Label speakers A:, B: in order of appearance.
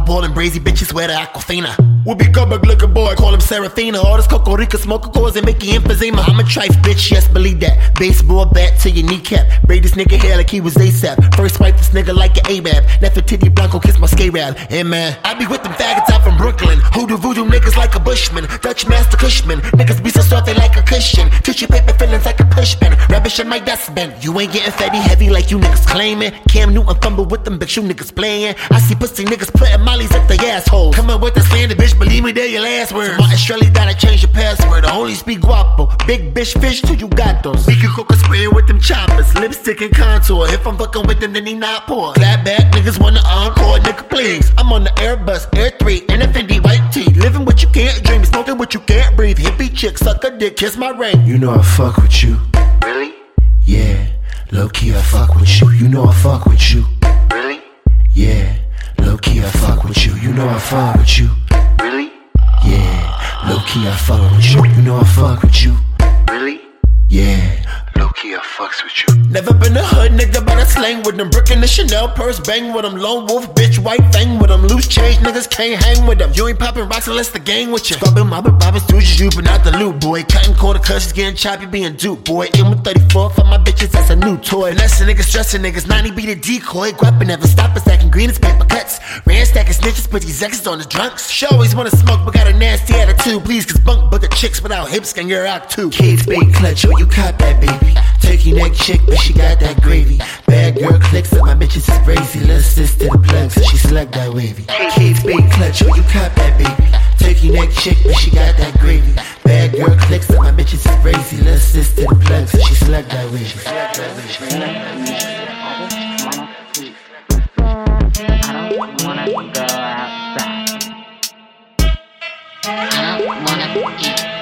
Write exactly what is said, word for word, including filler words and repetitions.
A: ballin' brazy bitches wear the Aquafina. We be Gubberg looking boy, call him Serafina. All this Coco Rica smoker cause and make you emphysema. I'm a trife bitch, yes, believe that. Baseball bat to your kneecap. Braid this nigga hair like he was ASAP. First swipe this nigga like an A-Rab. Nefertiti Blanco kiss my skate rab. And man, I be with them faggots out from Brooklyn. Hoodoo voodoo niggas like a Bushman. Dutch master Cushman. Niggas be so soft they like a cushion. Tissue paper feelings like a pushpin. Rubbish in my dustbin. You ain't getting fatty heavy like you niggas claiming. Cam Newton fumble with them bitch you niggas playing. I see pussy niggas putting mollies up their assholes. Coming with the standard bitch, believe me, they're your last words. So Martin Shirley gotta change your password. I only speak guapo. Big bitch fish till you got those. We can cook a spray with them choppers. Lipstick and contour. If I'm fucking with them, then he not poor. Flat back niggas wanna encore, nigga please. I'm on the Airbus, Air three, and a Fendi white tee. Living what you can't dream, smoking what you can't breathe. Hippie chick, suck a dick, kiss my ring.
B: You know I fuck with you.
A: Really?
B: Yeah, low key I fuck with you. You know I fuck with you.
A: Really?
B: Yeah, low key I fuck with you. You know I fuck with you.
A: Really?
B: Yeah, low key I fuck with you. You know I fuck with you.
A: Really?
B: Yeah.
A: Low key, I fucks with you. Never been a hood nigga, but I slang with them. Brick in the Chanel purse, bang with them. Lone wolf, bitch, white thing with them. Loose change niggas can't hang with them. You ain't popping rocks unless the gang with you. Rubbing mobbing, robbing stooges, you, but not the loot, boy. Cutting quarter cushions, getting choppy, being duped, boy. In with thirty-four for my bitches, that's a new toy. Finesse niggas, stressing niggas, ninety be the decoy. Grapping never stopping, stacking green as paper cuts. Ran stacking snitches, put these exes on the drunks. She always wanna smoke, but got a nasty attitude. Please, cause bunk, but the chicks without hips can get out too.
B: Kids big clutch, oh, you caught that, baby. Turkey neck chick, but she got that gravy. Bad girl clicks up, my bitches is crazy. Little sister the plug, so she select that wavy. Kids big clutch, oh, you caught that, baby. Turkey neck chick, but she got that gravy. Bad girl clicks up, my bitches is crazy. Little sister the plug, so she select that wavy.
C: I don't wanna go outside. I don't wanna eat.